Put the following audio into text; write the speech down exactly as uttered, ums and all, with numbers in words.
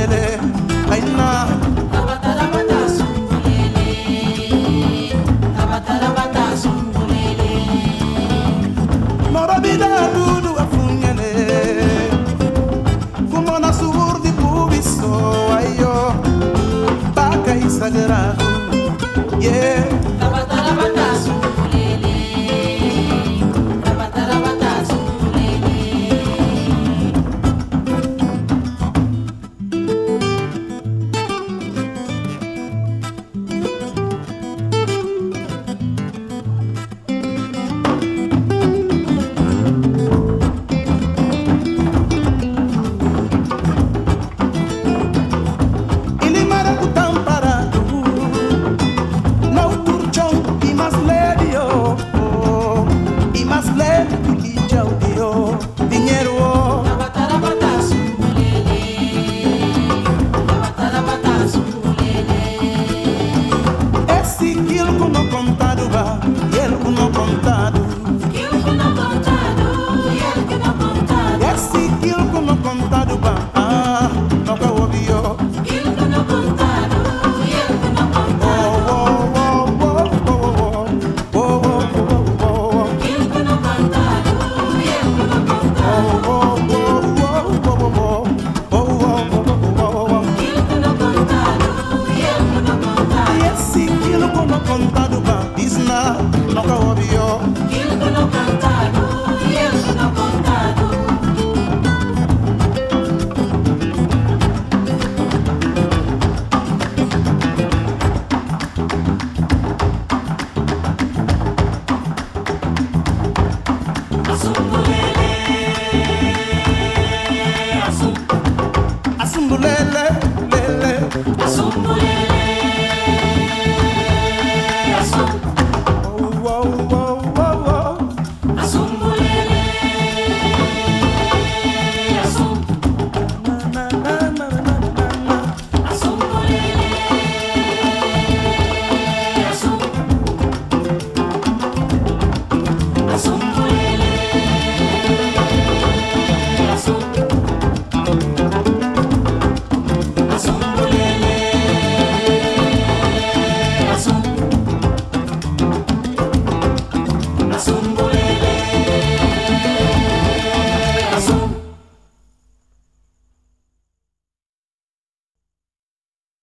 sumbulele aina Tabatarabata sumbulele Tabatarabata sumbulele morabida dudu afunyele kumona surdi pubiso ayo baka isagrado yeah Tabatarabata sumbulele Tabatarabata sumbulele ilimara kutamparado no turchon y más ledio y más ledio que jaudio dinero Tabatarabata sumbulele Tabatarabata sumbulele esse quilo que não contado va e ele que não contado Quilo que não contado e ele que não contado esse quilo que não contado va ah não que ouviu Quilo que não contado e ele que não contado Quilo que não contado e ele que não contado Quilo que não contado e ele que não contado Quilo que não contado e ele que não contado Sumbulele